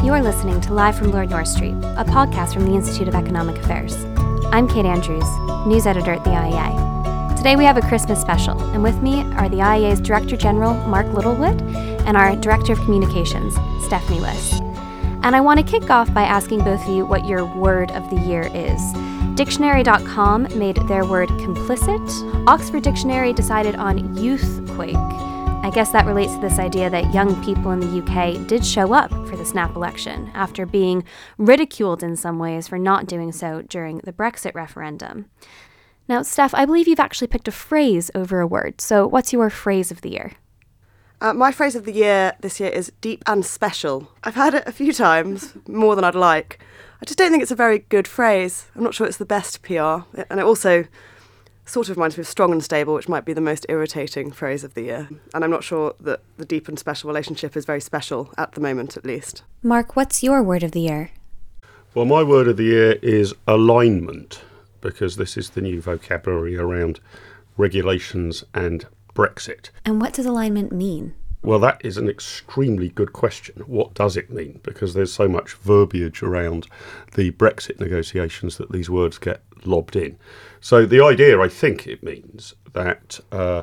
You're listening to Live from Lord North Street, a podcast from the Institute of Economic Affairs. I'm Kate Andrews, news editor at the IEA. Today we have a Christmas special, and with me are the IEA's Director General, Mark Littlewood, and our Director of Communications, Stephanie Liss. And I want to kick off by asking both of you what your word of the year is. Dictionary.com made their word complicit. Oxford Dictionary decided on youthquake. I guess that relates to this idea that young people in the UK did show up for the snap election after being ridiculed in some ways for not doing so during the Brexit referendum. Now, Steph, I believe you've actually picked a phrase over a word. So what's your phrase of the year? My phrase of the year this year is deep and special. I've had it a few times, more than I'd like. I just don't think it's a very good phrase. I'm not sure it's the best PR. And it also sort of reminds me of strong and stable, which might be the most irritating phrase of the year. And I'm not sure that the deep and special relationship is very special at the moment, at least. Mark, what's your word of the year? Well, my word of the year is alignment, because this is the new vocabulary around regulations and Brexit. And what does alignment mean? Well, that is an extremely good question. What does it mean? Because there's so much verbiage around the Brexit negotiations that these words get lobbed in. So the idea, I think it means that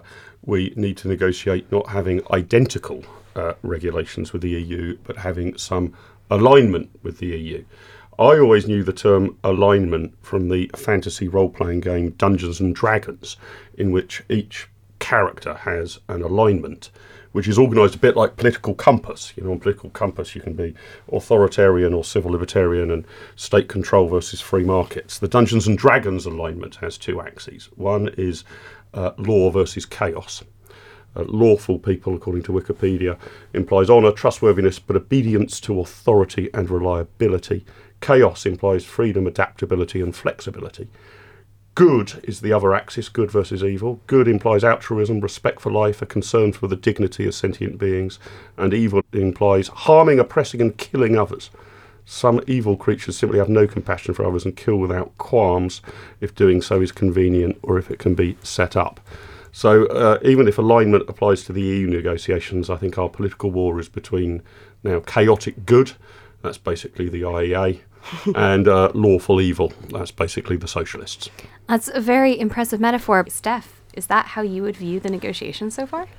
we need to negotiate not having identical regulations with the EU, but having some alignment with the EU. I always knew the term alignment from the fantasy role-playing game Dungeons and Dragons, in which each character has an alignment, which is organised a bit like political compass. You know, on political compass you can be authoritarian or civil libertarian and state control versus free markets. The Dungeons and Dragons alignment has two axes. One is law versus chaos. Lawful people, according to Wikipedia, implies honour, trustworthiness, but obedience to authority and reliability. Chaos implies freedom, adaptability and flexibility. Good is the other axis, good versus evil. Good implies altruism, respect for life, a concern for the dignity of sentient beings. And evil implies harming, oppressing and killing others. Some evil creatures simply have no compassion for others and kill without qualms if doing so is convenient or if it can be set up. So even if alignment applies to the EU negotiations, I think our political war is between now chaotic good, that's basically the IEA, and lawful evil, that's basically the socialists. That's a very impressive metaphor. Steph, is that how you would view the negotiations so far?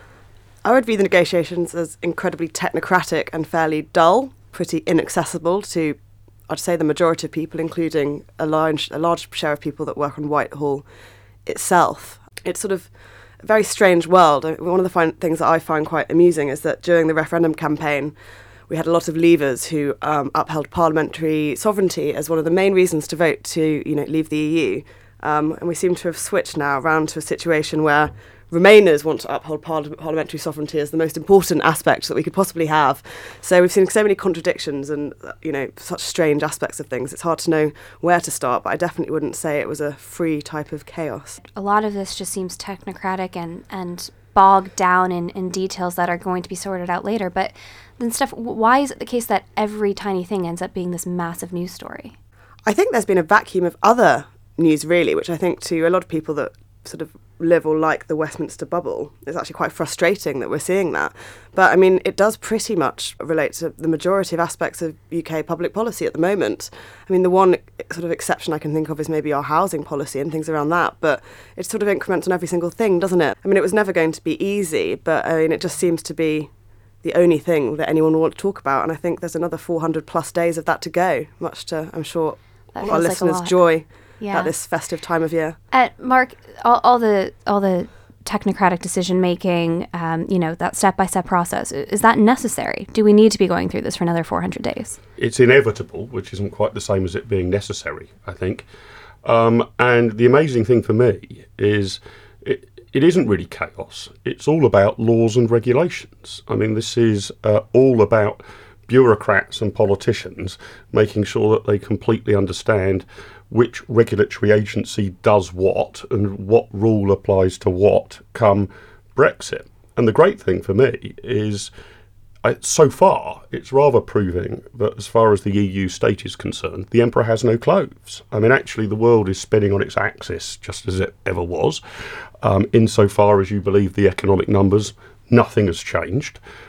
I would view the negotiations as incredibly technocratic and fairly dull, pretty inaccessible to, I'd say, the majority of people, including a large share of people that work on Whitehall itself. It's sort of a very strange world. One of the things that I find quite amusing is that during the referendum campaign, we had a lot of Leavers who upheld parliamentary sovereignty as one of the main reasons to vote to, leave the EU. And we seem to have switched now around to a situation where Remainers want to uphold parliamentary sovereignty as the most important aspect that we could possibly have. So we've seen so many contradictions and, such strange aspects of things. It's hard to know where to start, but I definitely wouldn't say it was a free type of chaos. A lot of this just seems technocratic and bogged down in details that are going to be sorted out later. But then, Steph, why is it the case that every tiny thing ends up being this massive news story? I think there's been a vacuum of other news, really, which I think to a lot of people that sort of live or like the Westminster bubble, it's actually quite frustrating that we're seeing that. But, I mean, it does pretty much relate to the majority of aspects of UK public policy at the moment. I mean, the one sort of exception I can think of is maybe our housing policy and things around that, but it sort of increments on every single thing, doesn't it? I mean, it was never going to be easy, but, I mean, it just seems to be the only thing that anyone will want to talk about. And I think there's another 400 plus days of that to go, much to, I'm sure, our listeners' joy at this festive time of year. Mark, all the technocratic decision making, that step-by-step process, is that necessary? Do we need to be going through this for another 400 days? It's inevitable, which isn't quite the same as it being necessary, I think. And the amazing thing for me is it isn't really chaos. It's all about laws and regulations. I mean, this is all about bureaucrats and politicians making sure that they completely understand which regulatory agency does what and what rule applies to what come Brexit. And the great thing for me is, so far, it's rather proving that as far as the EU state is concerned, the emperor has no clothes. I mean, actually, the world is spinning on its axis, just as it ever was. Insofar as you believe the economic numbers, nothing has changed.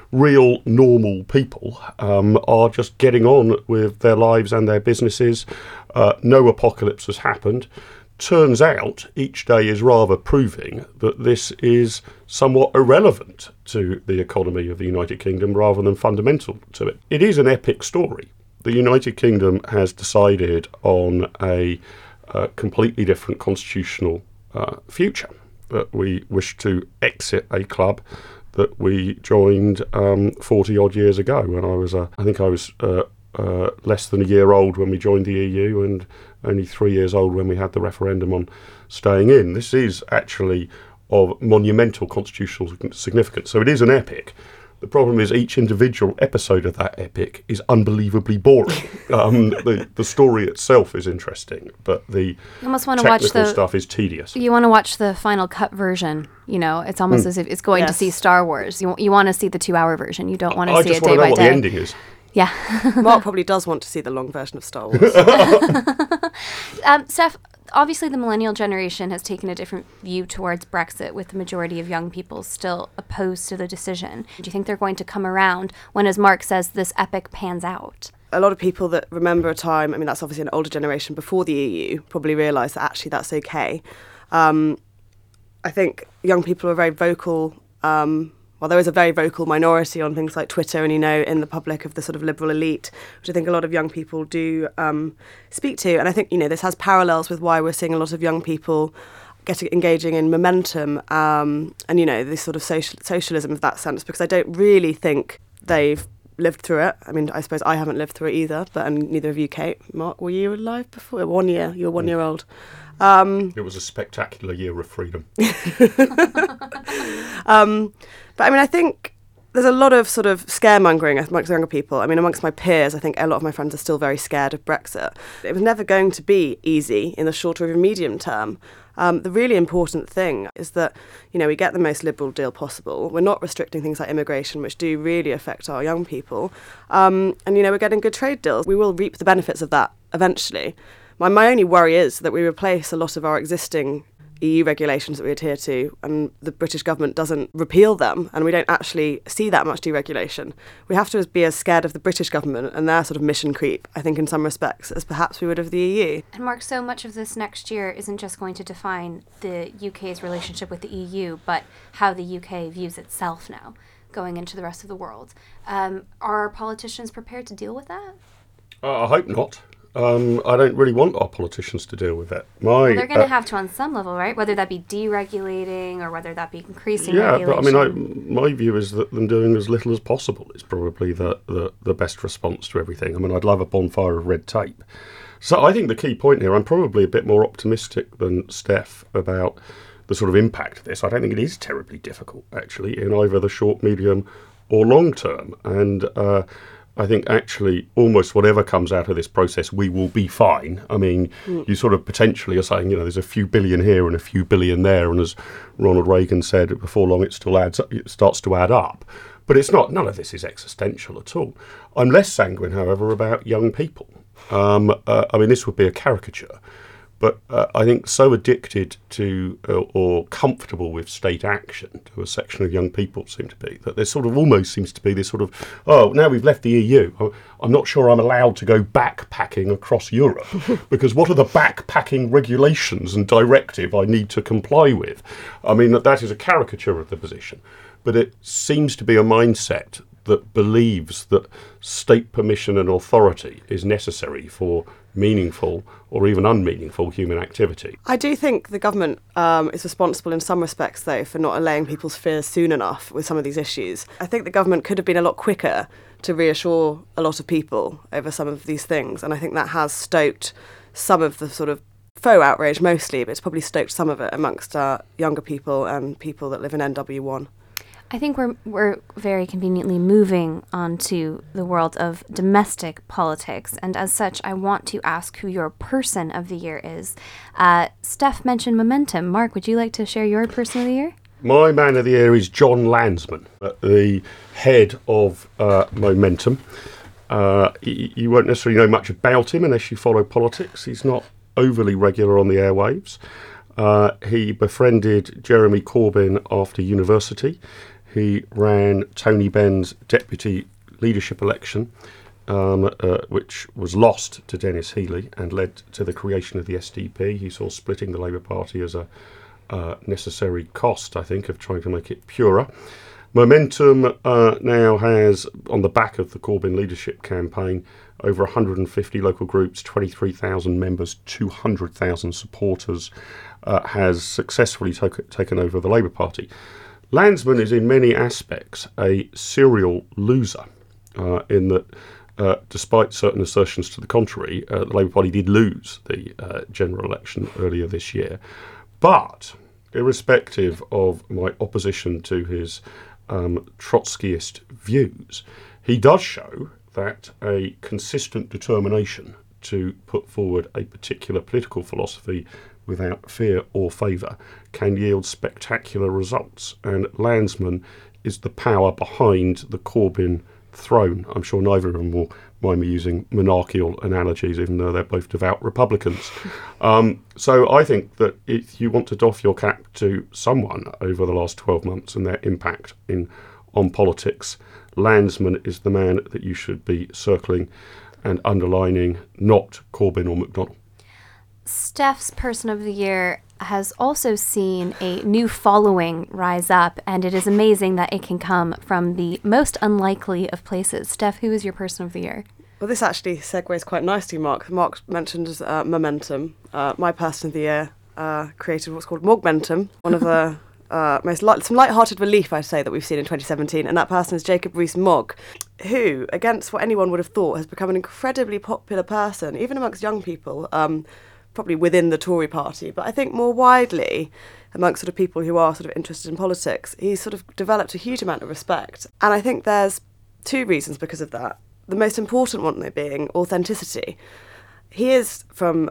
real normal people are just getting on with their lives and their businesses. No apocalypse has happened. Turns out each day is rather proving that this is somewhat irrelevant to the economy of the United Kingdom rather than fundamental to it. It is an epic story. The United Kingdom has decided on a completely different constitutional future, that we wish to exit a club that we joined 40 odd years ago when I was less than a year old when we joined the EU and only 3 years old when we had the referendum on staying in. This is actually of monumental constitutional significance. So it is an epic. The problem is each individual episode of that epic is unbelievably boring. The story itself is interesting, but the you almost want to technical watch stuff is tedious. You want to watch the final cut version. You know, it's almost as if it's going to see Star Wars. You want to see the 2-hour version. You don't want to see it day by day. I just want to know what the ending is. Yeah. Mark probably does want to see the long version of Star Wars. Steph, obviously the millennial generation has taken a different view towards Brexit, with the majority of young people still opposed to the decision. Do you think they're going to come around when, as Mark says, this epic pans out? A lot of people that remember a time, I mean, that's obviously an older generation before the EU, probably realise that actually that's okay. I think young people are very vocal. Well, there is a very vocal minority on things like Twitter and, in the public of the sort of liberal elite, which I think a lot of young people do speak to. And I think, this has parallels with why we're seeing a lot of young people engaging in Momentum and, this sort of socialism of that sense, because I don't really think they've lived through it. I mean, I suppose I haven't lived through it either, and neither of you, Kate. Mark, were you alive before? 1 year. You were 1 year old. It was a spectacular year of freedom. But I mean, I think there's a lot of sort of scaremongering amongst younger people. I mean, amongst my peers, I think a lot of my friends are still very scared of Brexit. It was never going to be easy in the short or even medium term. The really important thing is that, we get the most liberal deal possible. We're not restricting things like immigration, which do really affect our young people. And, we're getting good trade deals. We will reap the benefits of that eventually. My only worry is that we replace a lot of our existing EU regulations that we adhere to, and the British government doesn't repeal them, and we don't actually see that much deregulation. We have to be as scared of the British government and their sort of mission creep, I think, in some respects, as perhaps we would of the EU. And Mark, so much of this next year isn't just going to define the UK's relationship with the EU, but how the UK views itself now, going into the rest of the world. Are politicians prepared to deal with that? I hope not. I don't really want our politicians to deal with that. Well, they're going to have to on some level, right? Whether that be deregulating or whether that be increasing regulation. But I mean, my view is that them doing as little as possible is probably the best response to everything. I mean, I'd love a bonfire of red tape. So I think the key point here, I'm probably a bit more optimistic than Steph about the sort of impact of this. I don't think it is terribly difficult, actually, in either the short, medium or long term. And I think actually almost whatever comes out of this process, we will be fine. I mean, you sort of potentially are saying, there's a few billion here and a few billion there. And as Ronald Reagan said, before long it starts to add up. But it's not, none of this is existential at all. I'm less sanguine, however, about young people. I mean, this would be a caricature. But I think so addicted to or comfortable with state action to a section of young people seem to be, that there sort of almost seems to be this sort of, now we've left the EU, I'm not sure I'm allowed to go backpacking across Europe because what are the backpacking regulations and directive I need to comply with? I mean, that is a caricature of the position. But it seems to be a mindset that believes that state permission and authority is necessary for meaningful or even unmeaningful human activity. I do think the government is responsible in some respects, though, for not allaying people's fears soon enough with some of these issues. I think the government could have been a lot quicker to reassure a lot of people over some of these things, and I think that has stoked some of the sort of faux outrage mostly, but it's probably stoked some of it amongst younger people and people that live in NW1. I think we're very conveniently moving on to the world of domestic politics, and as such, I want to ask who your person of the year is. Steph mentioned Momentum. Mark, would you like to share your person of the year? My man of the year is John Landsman, the head of Momentum. You won't necessarily know much about him unless you follow politics. He's not overly regular on the airwaves. He befriended Jeremy Corbyn after university. he ran Tony Benn's deputy leadership election, which was lost to Dennis Healey and led to the creation of the SDP. He saw splitting the Labour Party as a necessary cost, I think, of trying to make it purer. Momentum now has, on the back of the Corbyn leadership campaign, over 150 local groups, 23,000 members, 200,000 supporters, has successfully taken over the Labour Party. Landsman is in many aspects a serial loser, in that despite certain assertions to the contrary, the Labour Party did lose the general election earlier this year. But irrespective of my opposition to his Trotskyist views, he does show that a consistent determination to put forward a particular political philosophy without fear or favour can yield spectacular results. And Landsman is the power behind the Corbyn throne. I'm sure neither of them will mind me using monarchical analogies, even though they're both devout Republicans. So I think that if you want to doff your cap to someone over the last 12 months and their impact on politics, Landsman is the man that you should be circling and underlining, not Corbyn or McDonnell. Steph's Person of the Year has also seen a new following rise up, and it is amazing that it can come from the most unlikely of places. Steph, who is your Person of the Year? Well, this actually segues quite nicely, Mark. Mark mentioned Momentum. My Person of the Year created what's called Mogmentum, one of the some light-hearted relief, I'd say, that we've seen in 2017, and that person is Jacob Rees-Mogg, who, against what anyone would have thought, has become an incredibly popular person, even amongst young people, probably within the Tory party, but I think more widely amongst sort of people who are sort of interested in politics. He's sort of developed a huge amount of respect, and I think there's two reasons because of that. The most important one, though, being authenticity. He is from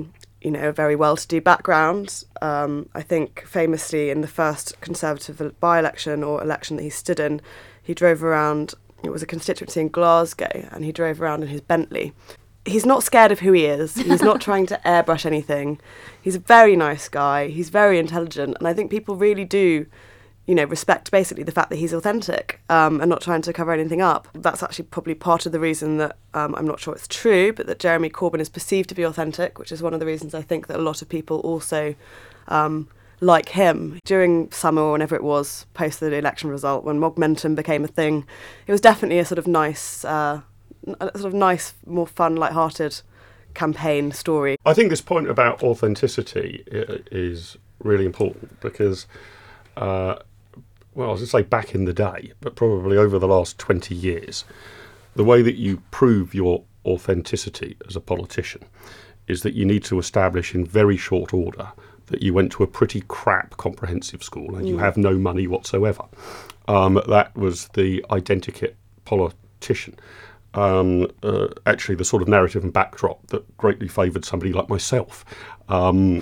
a very well-to-do background. I think famously in the first Conservative by-election or election that he stood in, he drove around, it was a constituency in Glasgow, and he drove around in his Bentley. He's not scared of who he is. He's not trying to airbrush anything. He's a very nice guy. He's very intelligent. And I think people really do, respect basically the fact that he's authentic and not trying to cover anything up. That's actually probably part of the reason that I'm not sure it's true, but that Jeremy Corbyn is perceived to be authentic, which is one of the reasons I think that a lot of people also like him. During summer or whenever it was, post the election result, when Mogmentum became a thing, it was definitely a sort of nice, more fun, light-hearted campaign story. I think this point about authenticity is really important because, I was going to say back in the day, but probably over the last 20 years, the way that you prove your authenticity as a politician is that you need to establish in very short order that you went to a pretty crap comprehensive school and you have no money whatsoever. That was the identikit politician. Actually the sort of narrative and backdrop that greatly favoured somebody like myself. And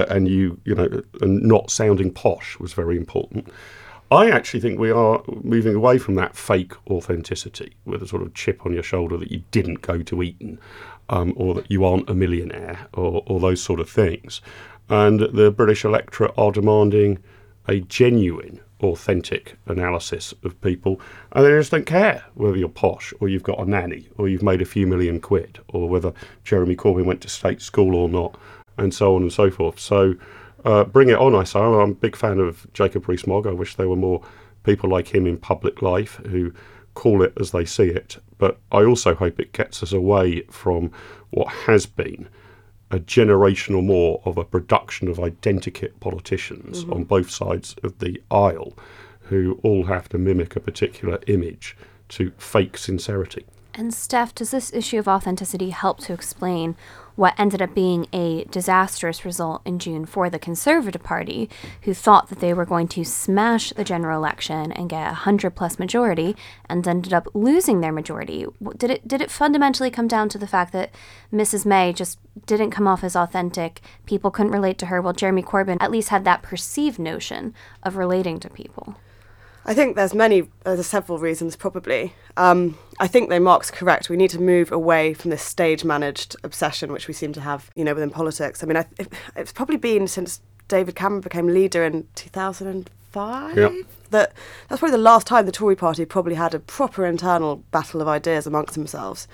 not sounding posh was very important. I actually think we are moving away from that fake authenticity with a sort of chip on your shoulder that you didn't go to Eton, or that you aren't a millionaire, or those sort of things. And the British electorate are demanding a genuine, authentic analysis of people, and they just don't care whether you're posh or you've got a nanny or you've made a few million quid or whether Jeremy Corbyn went to state school or not, and so on and so forth. So bring it on, I say. I'm a big fan of Jacob Rees-Mogg. I wish there were more people like him in public life who call it as they see it, but I also hope it gets us away from what has been a generation or more of a production of identikit politicians on both sides of the aisle who all have to mimic a particular image to fake sincerity. And Steph, does this issue of authenticity help to explain what ended up being a disastrous result in June for the Conservative Party, who thought that they were going to smash the general election and get a 100+ majority and ended up losing their majority? Did it fundamentally come down to the fact that Mrs. May just didn't come off as authentic, people couldn't relate to her, while Jeremy Corbyn at least had that perceived notion of relating to people? I think there's several reasons, probably. I think, though, Mark's correct. We need to move away from this stage-managed obsession, which we seem to have, within politics. I mean, it's probably been since David Cameron became leader in 2005, 2005. Yep. That's probably the last time the Tory party probably had a proper internal battle of ideas amongst themselves.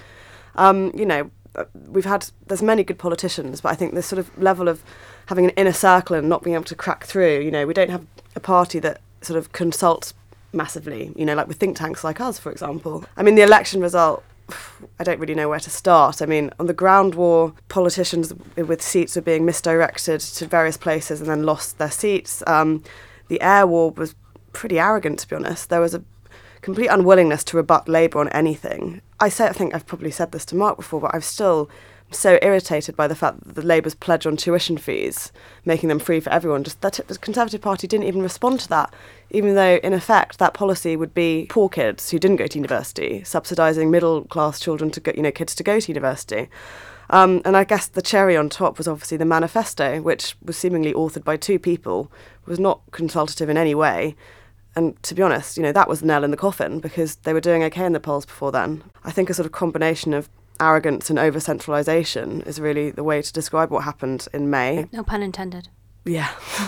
There's many good politicians, but I think this sort of level of having an inner circle and not being able to crack through, we don't have a party that sort of consults massively, like with think tanks like us, for example. I mean, the election result, I don't really know where to start. I mean, on the ground war, politicians with seats were being misdirected to various places and then lost their seats. The air war was pretty arrogant, to be honest. There was a complete unwillingness to rebut Labour on anything. I think I've probably said this to Mark before, but I'm still so irritated by the fact that the Labour's pledge on tuition fees, making them free for everyone, just that the Conservative Party didn't even respond to that, even though, in effect, that policy would be poor kids who didn't go to university, subsidising middle-class children to go, kids to go to university. And I guess the cherry on top was obviously the manifesto, which was seemingly authored by two people, was not consultative in any way. And to be honest, that was the nail in the coffin because they were doing okay in the polls before then. I think a sort of combination of arrogance and over-centralisation is really the way to describe what happened in May. No pun intended. Yeah.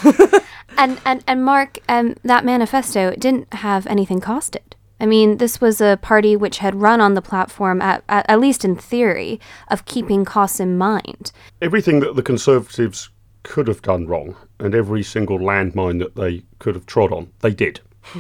And Mark, that manifesto didn't have anything costed. I mean, this was a party which had run on the platform, at least in theory, of keeping costs in mind. Everything that the Conservatives could have done wrong and every single landmine that they could have trod on, they did.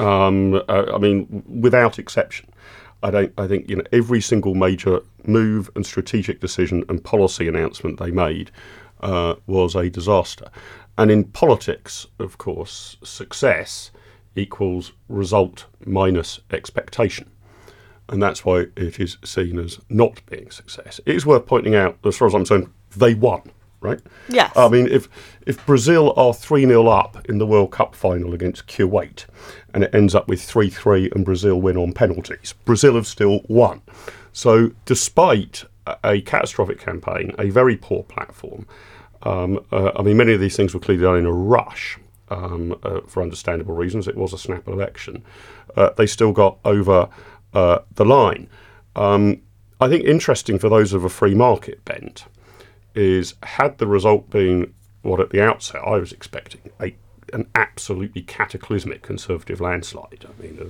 I mean, without exception. I think every single major move and strategic decision and policy announcement they made was a disaster. And in politics, of course, success equals result minus expectation. And that's why it is seen as not being success. It is worth pointing out, as far as I'm saying, they won, right? Yes. I mean, if Brazil are 3-0 up in the World Cup final against Kuwait, and it ends up with 3-3 and Brazil win on penalties, Brazil have still won. So despite a catastrophic campaign, a very poor platform, many of these things were clearly done in a rush for understandable reasons. It was a snap election. They still got over the line. I think interesting for those of a free market bent is had the result been what at the outset I was expecting, an absolutely cataclysmic Conservative landslide,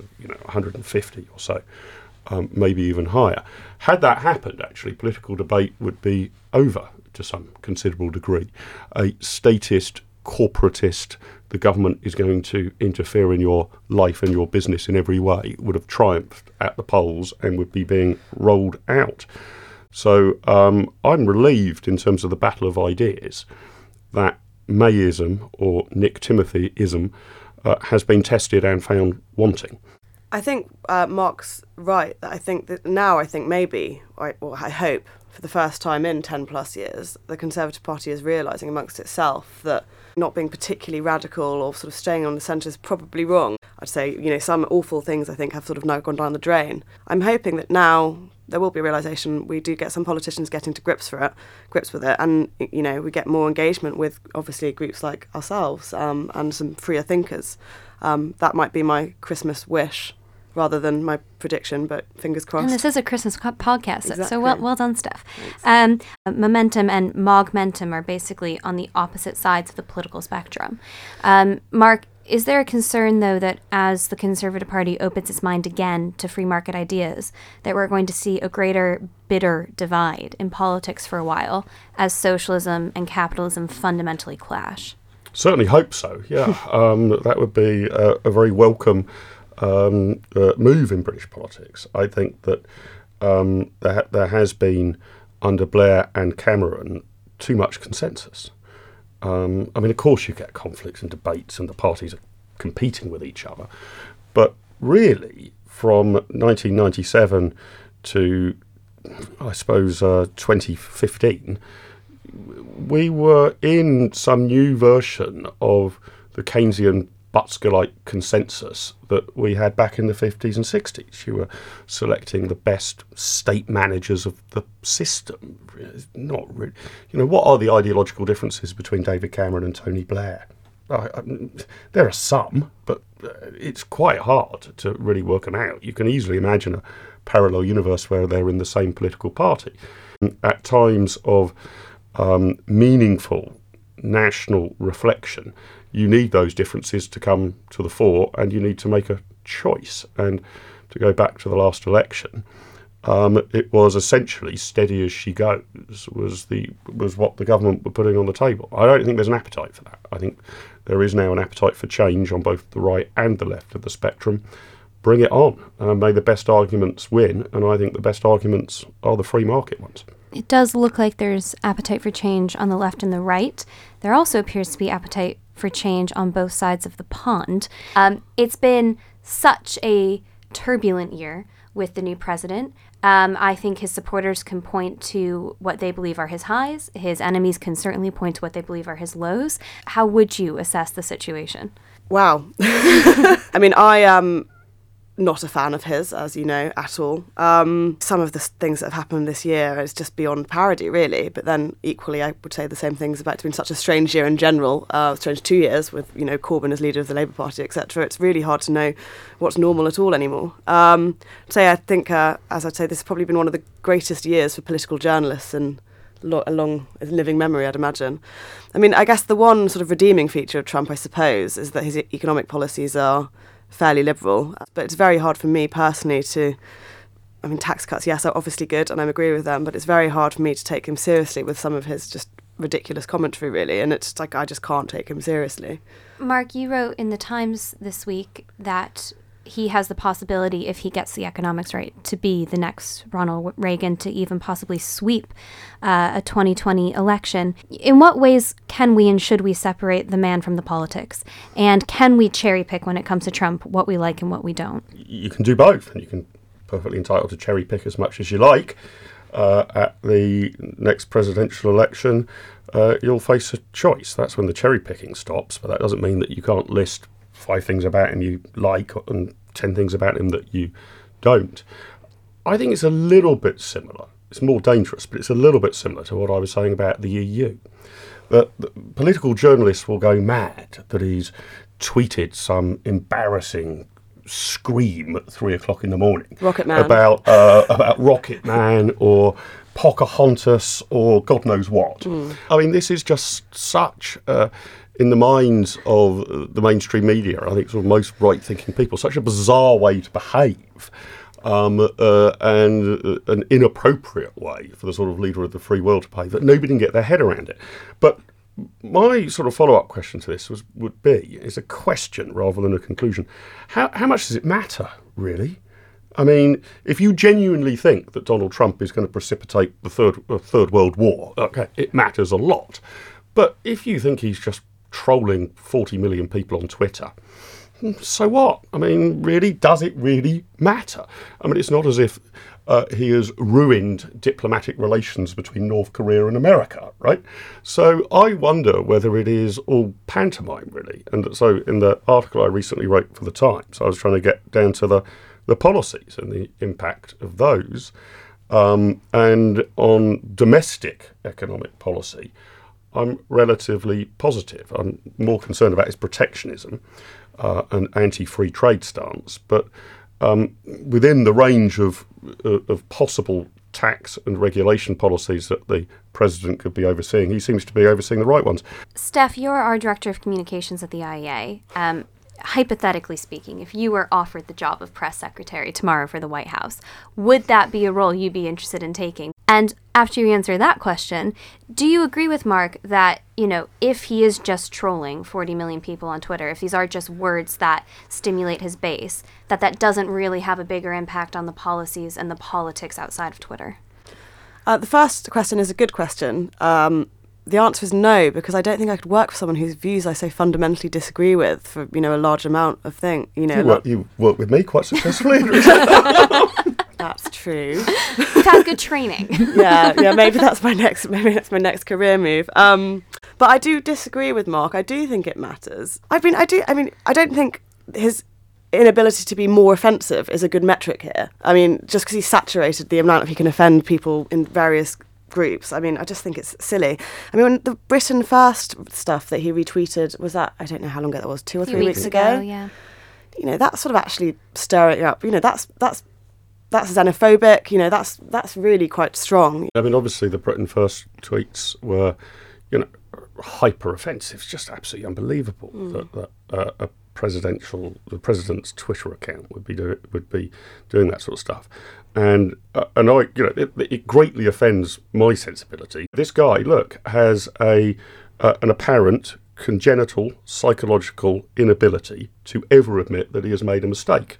150 or so, maybe even higher. Had that happened, actually, political debate would be over to some considerable degree. A statist, corporatist, the government is going to interfere in your life and your business in every way, would have triumphed at the polls and would be being rolled out. So I'm relieved in terms of the battle of ideas that Mayism or Nick Timothyism has been tested and found wanting. I think Mark's right. I think maybe, I hope, for the first time in 10 plus years, the Conservative Party is realising amongst itself that not being particularly radical or sort of staying on the centre is probably wrong. I'd say, some awful things I think have sort of now gone down the drain. I'm hoping that now there will be a realisation we do get some politicians getting to grips with it, and, we get more engagement with, obviously, groups like ourselves and some freer thinkers. That might be my Christmas wish rather than my prediction, but fingers crossed. And this is a Christmas podcast, Exactly. So well done, Steph. Momentum and Mogmentum are basically on the opposite sides of the political spectrum. Mark, is there a concern, though, that as the Conservative Party opens its mind again to free market ideas, that we're going to see a greater bitter divide in politics for a while as socialism and capitalism fundamentally clash? Certainly hope so, yeah. That would be a very welcome move in British politics. I think that there has been, under Blair and Cameron, too much consensus. Of course you get conflicts and debates and the parties are competing with each other. But really, from 1997 to, I suppose, 2015, we were in some new version of the Keynesian Butsker-like consensus that we had back in the 50s and 60s. You were selecting the best state managers of the system. Not really. What are the ideological differences between David Cameron and Tony Blair? There are some, but it's quite hard to really work them out. You can easily imagine a parallel universe where they're in the same political party. At times of meaningful national reflection, you need those differences to come to the fore, and you need to make a choice. And to go back to the last election, it was essentially steady as she goes was what the government were putting on the table. I don't think there's an appetite for that. I think there is now an appetite for change on both the right and the left of the spectrum. Bring it on. May the best arguments win, and I think the best arguments are the free market ones. It does look like there's appetite for change on the left and the right. There also appears to be appetite for change on both sides of the pond. It's been such a turbulent year with the new president. I think his supporters can point to what they believe are his highs. His enemies can certainly point to what they believe are his lows. How would you assess the situation? Wow. I mean, I am not a fan of his, as you know, at all. Some of the things that have happened this year is just beyond parody, really. But then equally, I would say the same things about it's been such a strange year in general, strange 2 years with, Corbyn as leader of the Labour Party, etc. It's really hard to know what's normal at all anymore. I think, as I'd say, this has probably been one of the greatest years for political journalists in a long living memory, I'd imagine. I mean, I guess the one sort of redeeming feature of Trump, I suppose, is that his economic policies are fairly liberal, but it's very hard for me personally tax cuts, yes, are obviously good and I agree with them, but it's very hard for me to take him seriously with some of his just ridiculous commentary, really, and it's like I just can't take him seriously. Mark, you wrote in the Times this week that he has the possibility, if he gets the economics right, to be the next Ronald Reagan, to even possibly sweep a 2020 election. In what ways can we and should we separate the man from the politics? And can we cherry pick when it comes to Trump what we like and what we don't? You can do both, and you can perfectly entitled to cherry pick as much as you like. At the next presidential election, you'll face a choice. That's when the cherry picking stops, but that doesn't mean that you can't list 5 things about him you like and 10 things about him that you don't. I think it's a little bit similar. It's more dangerous, but it's a little bit similar to what I was saying about the EU. The political journalists will go mad that he's tweeted some embarrassing scream at 3 o'clock in the morning. Rocket Man. About Rocket Man or Pocahontas or God knows what. I mean, this is just such... in the minds of the mainstream media, I think sort of most right-thinking people, such a bizarre way to behave and an inappropriate way for the sort of leader of the free world to behave that nobody can get their head around it. But my sort of follow-up question to this is a question rather than a conclusion. How much does it matter, really? I mean, if you genuinely think that Donald Trump is going to precipitate the third World War, okay, it matters a lot. But if you think he's just trolling 40 million people on Twitter, so what? I mean, really, does it really matter? I mean, it's not as if he has ruined diplomatic relations between North Korea and America, right? So I wonder whether it is all pantomime, really. And so in the article I recently wrote for The Times, I was trying to get down to the policies and the impact of those. And on domestic economic policy, I'm relatively positive. I'm more concerned about his protectionism and anti-free trade stance. But within the range of possible tax and regulation policies that the president could be overseeing, he seems to be overseeing the right ones. Steph, you're our director of communications at the IEA. Hypothetically speaking, if you were offered the job of press secretary tomorrow for the White House, would that be a role you'd be interested in taking? And after you answer that question, do you agree with Mark that, if he is just trolling 40 million people on Twitter, if these are just words that stimulate his base, that doesn't really have a bigger impact on the policies and the politics outside of Twitter? The first question is a good question. The answer is no, because I don't think I could work for someone whose views I so fundamentally disagree with for, a large amount of things. You work with me quite successfully. That's true. You've had good training. yeah, maybe that's my next career move. But I do disagree with Mark. I do think it matters. I don't think his inability to be more offensive is a good metric here. I mean, just because he's saturated the amount he can offend people in various groups. I mean, I just think it's silly. I mean, when the Britain First stuff that he retweeted, was that, I don't know how long ago that was, 2 or 3 weeks ago? Yeah. That's sort of actually stirring up. That's xenophobic. That's really quite strong. I mean, obviously the Britain First tweets were, hyper offensive. It's just absolutely unbelievable that the president's Twitter account would be doing that sort of stuff, and it greatly offends my sensibility. This guy, look, has an apparent congenital psychological inability to ever admit that he has made a mistake.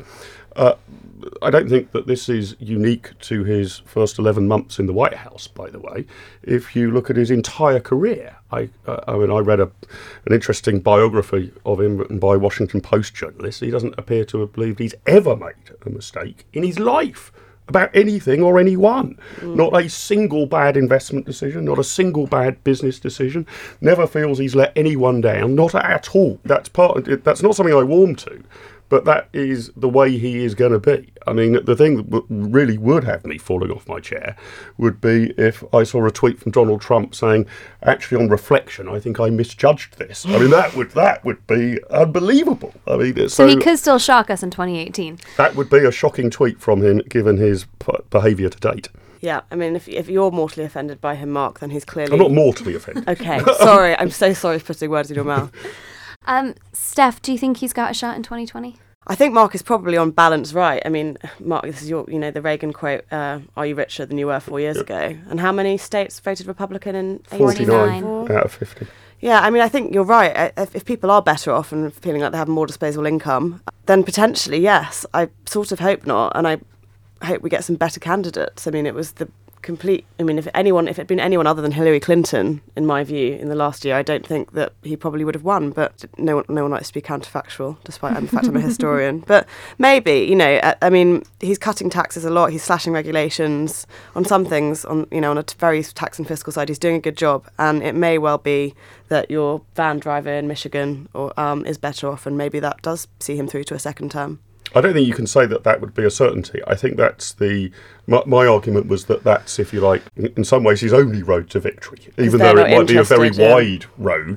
I don't think that this is unique to his first 11 months in the White House, by the way. If you look at his entire career, I read an interesting biography of him by Washington Post journalist. He doesn't appear to have believed he's ever made a mistake in his life about anything or anyone. Not a single bad investment decision, not a single bad business decision. Never feels he's let anyone down, not at all. That's not something I warm to. But that is the way he is going to be. I mean, the thing that really would have me falling off my chair would be if I saw a tweet from Donald Trump saying, actually, on reflection, I think I misjudged this. I mean, that would be unbelievable. I mean, so he could still shock us in 2018. That would be a shocking tweet from him, given his behaviour to date. Yeah, I mean, if you're mortally offended by him, Mark, then he's clearly... I'm not mortally offended. Okay, sorry. I'm so sorry for putting words in your mouth. Steph, do you think he's got a shot in 2020? I think Mark is probably on balance right. I mean, Mark, this is the Reagan quote, are you richer than you were 4 years ago? And how many states voted Republican in 49 out of 50. Yeah, I mean, I think you're right. If people are better off and feeling like they have more disposable income, then potentially, yes. I sort of hope not, and I hope we get some better candidates. I mean, it was the complete... I mean, if it had been anyone other than Hillary Clinton, in my view, in the last year, I don't think that he probably would have won. But no one likes to be counterfactual, despite the fact I'm a historian. But maybe, I mean, he's cutting taxes a lot. He's slashing regulations on some things. On a very tax and fiscal side, he's doing a good job. And it may well be that your van driver in Michigan is better off, and maybe that does see him through to a second term. I don't think you can say that would be a certainty. I think that's my argument was that's, if you like, in some ways his only road to victory, even though it might be a very wide road,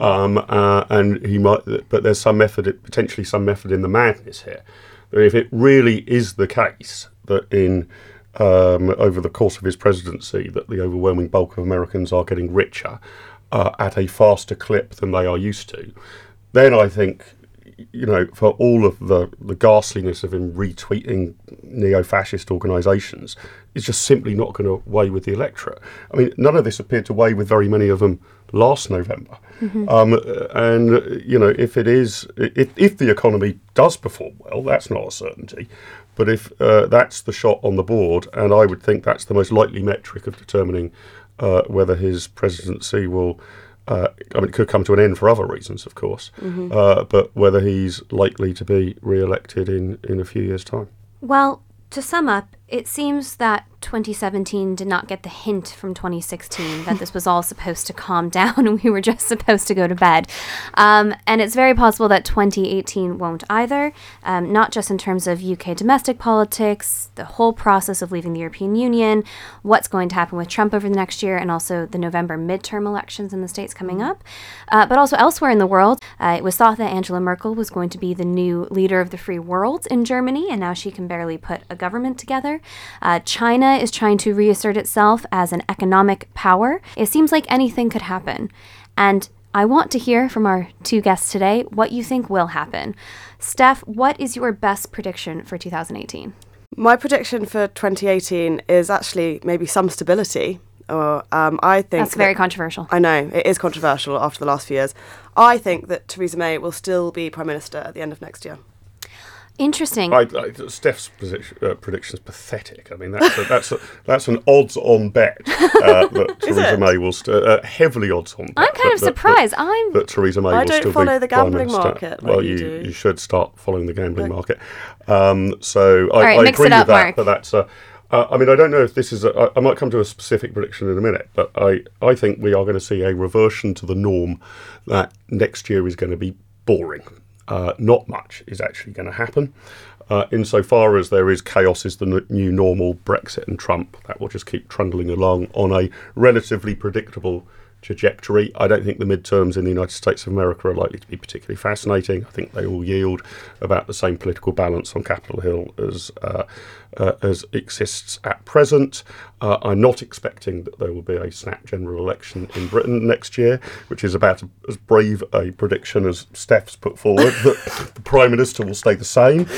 and he might, but there's potentially some method in the madness here. If it really is the case that over the course of his presidency that the overwhelming bulk of Americans are getting richer at a faster clip than they are used to, then I think, for all of the ghastliness of him retweeting neo-fascist organisations, it's just simply not going to weigh with the electorate. I mean, none of this appeared to weigh with very many of them last November. And, if the economy does perform well, that's not a certainty. But if that's the shot on the board, and I would think that's the most likely metric of determining whether his presidency will... it could come to an end for other reasons, of course, but whether he's likely to be re-elected in a few years' time. Well, to sum up, it seems that 2017 did not get the hint from 2016 that this was all supposed to calm down and we were just supposed to go to bed. And it's very possible that 2018 won't either, not just in terms of UK domestic politics, the whole process of leaving the European Union, what's going to happen with Trump over the next year, and also the November midterm elections in the States coming up, but also elsewhere in the world. It was thought that Angela Merkel was going to be the new leader of the free world in Germany, and now she can barely put a government together. China is trying to reassert itself as an economic power. It seems like anything could happen. And I want to hear from our two guests today what you think will happen. Steph, what is your best prediction for 2018? My prediction for 2018 is actually maybe some stability. I think that's very controversial. I know, it is controversial after the last few years. I think that Theresa May will still be Prime Minister at the end of next year. Interesting. Steph's prediction is pathetic. I mean, that's an odds-on bet that Theresa May will heavily odds-on bet. I'm kind of surprised. That Theresa May will still be. I don't follow the gambling market. Well, you should start following the gambling market. So I agree with that. Mark. But that's. I mean, I don't know if this is. I might come to a specific prediction in a minute, but I think we are going to see a reversion to the norm that next year is going to be boring. Not much is actually going to happen. Insofar as there is chaos is the new normal, Brexit and Trump, that will just keep trundling along on a relatively predictable trajectory. I don't think the midterms in the United States of America are likely to be particularly fascinating. I think they will yield about the same political balance on Capitol Hill as exists at present. I'm not expecting that there will be a snap general election in Britain next year, which is about as brave a prediction as Steph's put forward, that the Prime Minister will stay the same.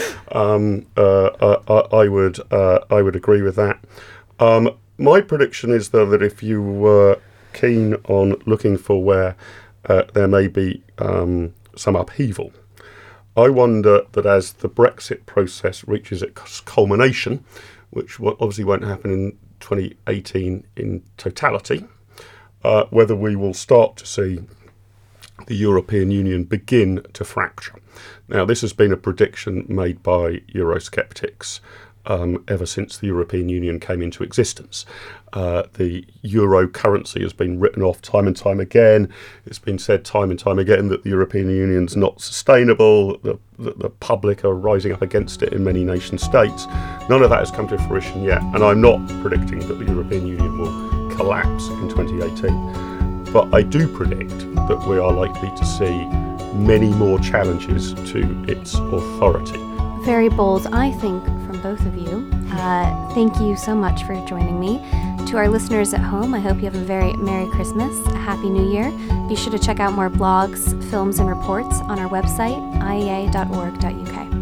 I would agree with that. My prediction is, though, that if you were keen on looking for where there may be some upheaval, I wonder that as the Brexit process reaches its culmination, which obviously won't happen in 2018 in totality, whether we will start to see the European Union begin to fracture. Now, this has been a prediction made by Eurosceptics ever since the European Union came into existence. The euro currency has been written off time and time again. It's been said time and time again that the European Union's not sustainable, that the public are rising up against it in many nation states. None of that has come to fruition yet, and I'm not predicting that the European Union will collapse in 2018. But I do predict that we are likely to see many more challenges to its authority. Very bold, I think, from both of you. Thank you so much for joining me. To our listeners at home, I hope you have a very Merry Christmas, a Happy New Year. Be sure to check out more blogs, films, and reports on our website, iea.org.uk.